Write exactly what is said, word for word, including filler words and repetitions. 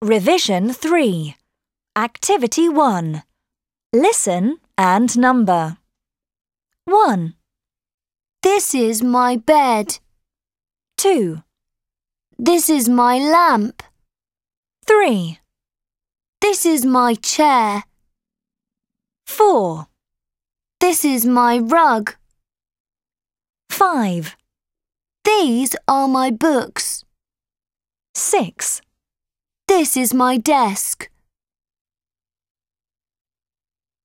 Revision three. Activity one. Listen and number. one. This is my bed. two. This is my lamp. three. This is my chair. four. This is my rug. five. These are my books. six. This is my desk.